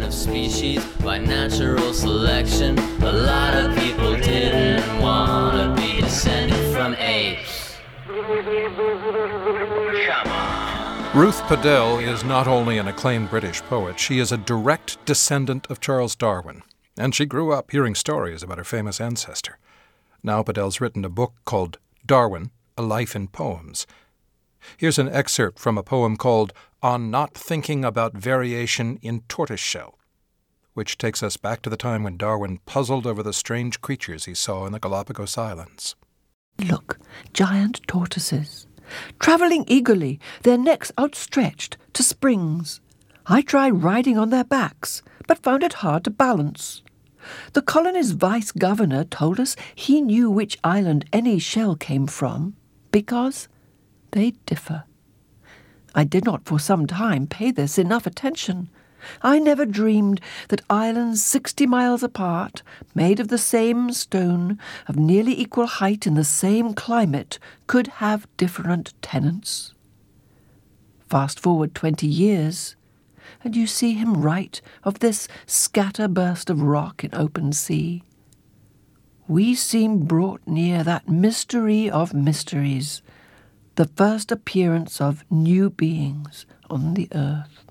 of species by natural selection. A lot of people didn't want to be descended from apes. Come on. Ruth Padel is not only an acclaimed British poet, she is a direct descendant of Charles Darwin, and she grew up hearing stories about her famous ancestor. Now Padel's written a book called Darwin, A Life in Poems. Here's an excerpt from a poem called On Not Thinking About Variation in Tortoiseshell, which takes us back to the time when Darwin puzzled over the strange creatures he saw in the Galapagos Islands. Look, giant tortoises, travelling eagerly, their necks outstretched to springs. I tried riding on their backs, but found it hard to balance. The colony's vice-governor told us he knew which island any shell came from, because they differ. I did not for some time pay this enough attention. I never dreamed that islands 60 miles apart, made of the same stone, of nearly equal height in the same climate, could have different tenants. Fast forward 20 years, and you see him write of this scatterburst of rock in open sea. We seem brought near that mystery of mysteries, the first appearance of new beings on the earth.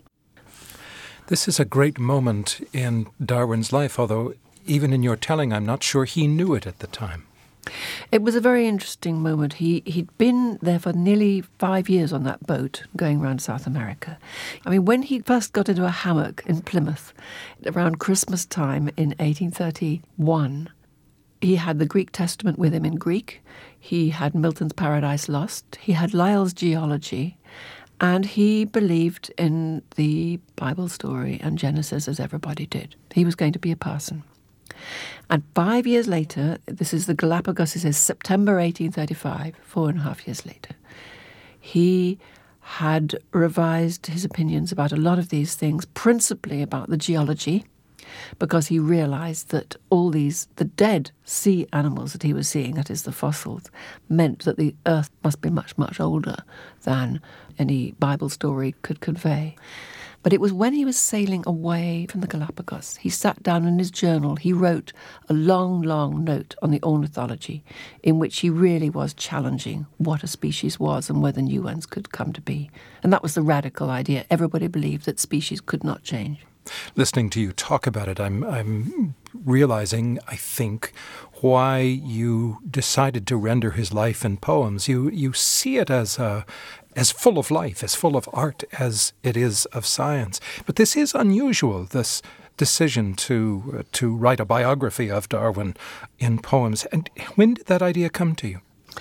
This is a great moment in Darwin's life, although even in your telling, I'm not sure he knew it at the time. It was a very interesting moment. He'd been there for nearly 5 years on that boat going around South America. I mean, when he first got into a hammock in Plymouth around Christmas time in 1831, he had the Greek Testament with him in Greek. He had Milton's Paradise Lost. He had Lyell's Geology. And he believed in the Bible story and Genesis as everybody did. He was going to be a parson. And 5 years later, this is the Galapagos, it says September 1835, 4.5 years later, he had revised his opinions about a lot of these things, principally about the geology, because he realized that all these, the dead sea animals that he was seeing, that is the fossils, meant that the earth must be much, much older than any Bible story could convey. But it was when he was sailing away from the Galapagos, he sat down in his journal, he wrote a long, long note on the ornithology in which he really was challenging what a species was and whether new ones could come to be. And that was the radical idea. Everybody believed that species could not change. Listening to you talk about it, I'm realizing, I think, why you decided to render his life in poems. You see it as full of life, as full of art as it is of science. But this is unusual, this decision to write a biography of Darwin in poems. And when did that idea come to you?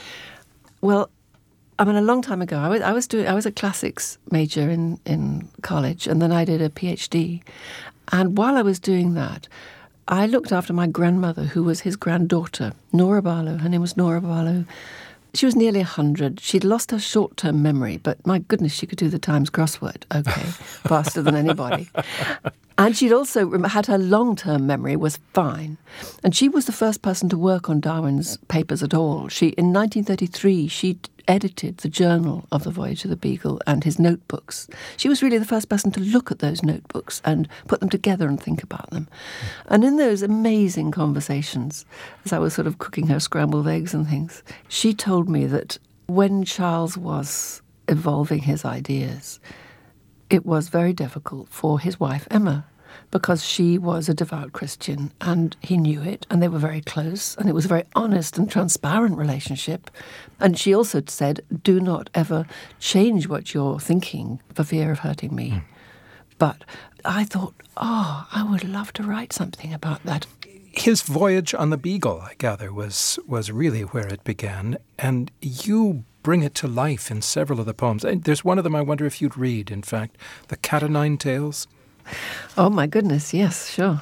Well, I mean, a long time ago, I was a classics major in college, and then I did a PhD. And while I was doing that, I looked after my grandmother, who was his granddaughter, Nora Barlow. Her name was Nora Barlow. She was nearly 100. She'd lost her short-term memory, but my goodness, she could do the Times crossword, okay, faster than anybody. And she'd also had her long-term memory was fine. And she was the first person to work on Darwin's papers at all. In 1933, she edited the journal of the Voyage of the Beagle and his notebooks. She was really the first person to look at those notebooks and put them together and think about them. And in those amazing conversations, as I was sort of cooking her scrambled eggs and things, she told me that when Charles was evolving his ideas, it was very difficult for his wife, Emma, because she was a devout Christian and he knew it and they were very close and it was a very honest and transparent relationship. And she also said, do not ever change what you're thinking for fear of hurting me. But I thought, I would love to write something about that. His voyage on the Beagle, I gather, was really where it began, and you bring it to life in several of the poems. And there's one of them I wonder if you'd read, in fact, The Cat o' Nine Tails. Oh, my goodness, yes, sure.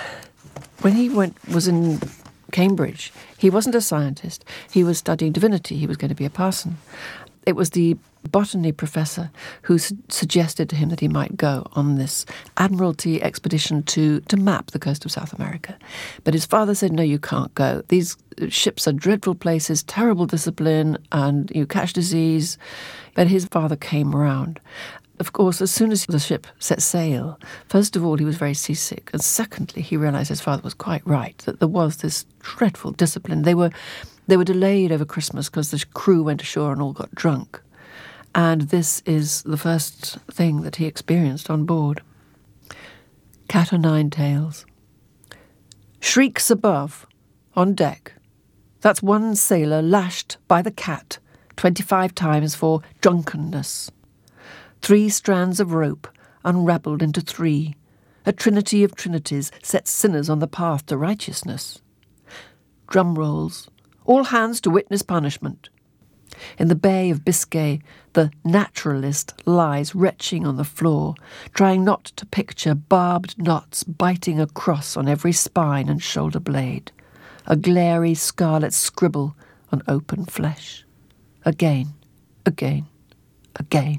When he was in Cambridge, he wasn't a scientist. He was studying divinity. He was going to be a parson. It was the botany professor who suggested to him that he might go on this Admiralty expedition to map the coast of South America. But his father said, no, you can't go. These ships are dreadful places, terrible discipline, and you catch disease. But his father came around. of course, as soon as the ship set sail, first of all, he was very seasick. And secondly, he realised his father was quite right, that there was this dreadful discipline. They were delayed over Christmas because the crew went ashore and all got drunk. And this is the first thing that he experienced on board. Cat o' nine tails. Shrieks above, on deck. That's one sailor lashed by the cat 25 times for drunkenness. 3 strands of rope unravelled into 3. A trinity of trinities sets sinners on the path to righteousness. Drum rolls. All hands to witness punishment. In the Bay of Biscay, the naturalist lies retching on the floor, trying not to picture barbed knots biting across on every spine and shoulder blade, a glary scarlet scribble on open flesh. Again, again, again.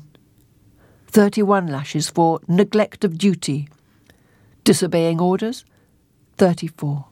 31 lashes for neglect of duty. Disobeying orders, 34.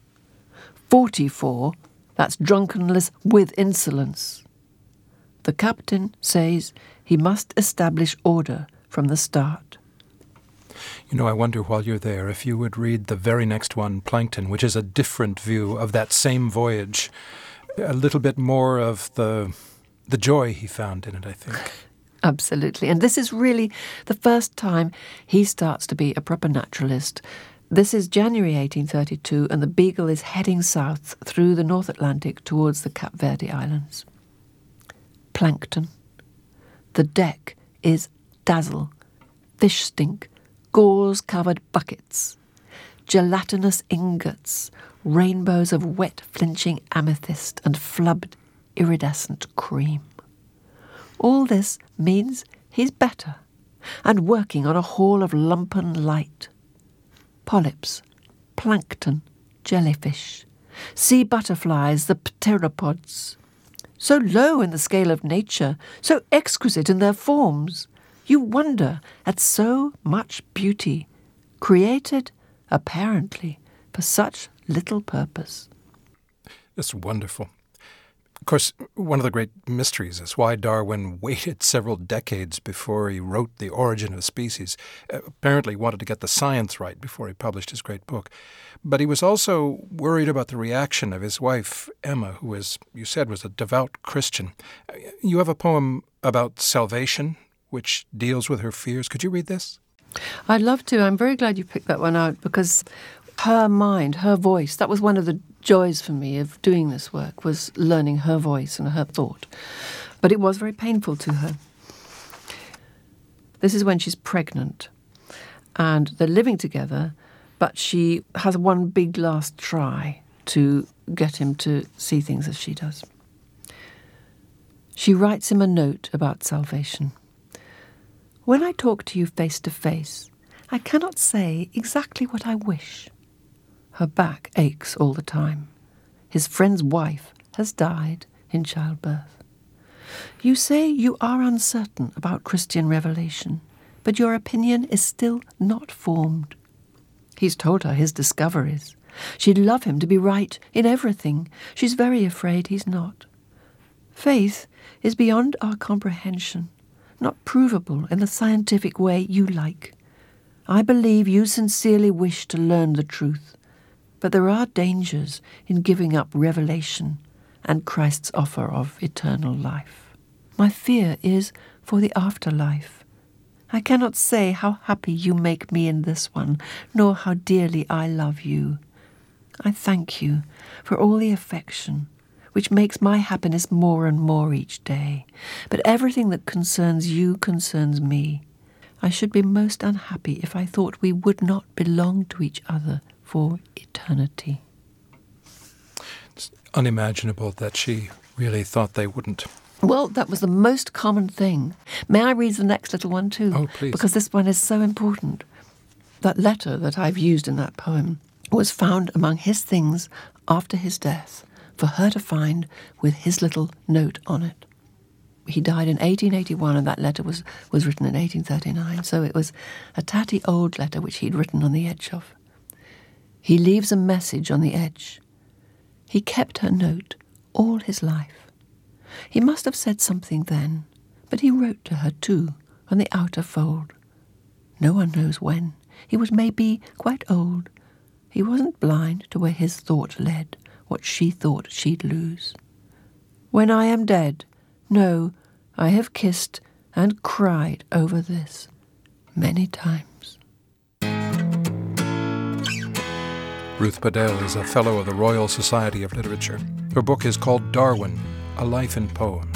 44, that's drunkenness with insolence. The captain says he must establish order from the start. You know, I wonder while you're there if you would read the very next one, Plankton, which is a different view of that same voyage. A little bit more of the joy he found in it, I think. Absolutely. And this is really the first time he starts to be a proper naturalist. This is January 1832, and the Beagle is heading south through the North Atlantic towards the Cape Verde Islands. Plankton. The deck is dazzle, fish stink, gauze-covered buckets, gelatinous ingots, rainbows of wet flinching amethyst and flubbed iridescent cream. All this means he's better and working on a haul of lumpen light. Polyps, plankton, jellyfish, sea butterflies, the pteropods. So low in the scale of nature, so exquisite in their forms, you wonder at so much beauty, created, apparently, for such little purpose. It's wonderful. Of course, one of the great mysteries is why Darwin waited several decades before he wrote The Origin of Species. Apparently wanted to get the science right before he published his great book. But he was also worried about the reaction of his wife, Emma, who, as you said, was a devout Christian. You have a poem about salvation, which deals with her fears. Could you read this? I'd love to. I'm very glad you picked that one out, because her mind, her voice, that was one of the joys for me of doing this work, was learning her voice and her thought. But it was very painful to her. This is when she's pregnant and they're living together, but she has one big last try to get him to see things as she does. She writes him a note about salvation. When I talk to you face to face, I cannot say exactly what I wish. Her back aches all the time. His friend's wife has died in childbirth. You say you are uncertain about Christian revelation, but your opinion is still not formed. He's told her his discoveries. She'd love him to be right in everything. She's very afraid he's not. Faith is beyond our comprehension, not provable in the scientific way you like. I believe you sincerely wish to learn the truth, but there are dangers in giving up revelation and Christ's offer of eternal life. My fear is for the afterlife. I cannot say how happy you make me in this one, nor how dearly I love you. I thank you for all the affection, which makes my happiness more and more each day. But everything that concerns you concerns me. I should be most unhappy if I thought we would not belong to each other for eternity. It's unimaginable that she really thought they wouldn't. Well, that was the most common thing. May I read the next little one too? Oh, please. Because this one is so important. That letter that I've used in that poem was found among his things after his death, for her to find with his little note on it. He died in 1881, and that letter was written in 1839, so it was a tatty old letter which he'd written on the edge of. He leaves a message on the edge. He kept her note all his life. He must have said something then, but he wrote to her too on the outer fold. No one knows when. He was maybe quite old. He wasn't blind to where his thought led, what she thought she'd lose. When I am dead, no, I have kissed and cried over this many times. Ruth Bedell is a Fellow of the Royal Society of Literature. Her book is called Darwin, A Life in Poems.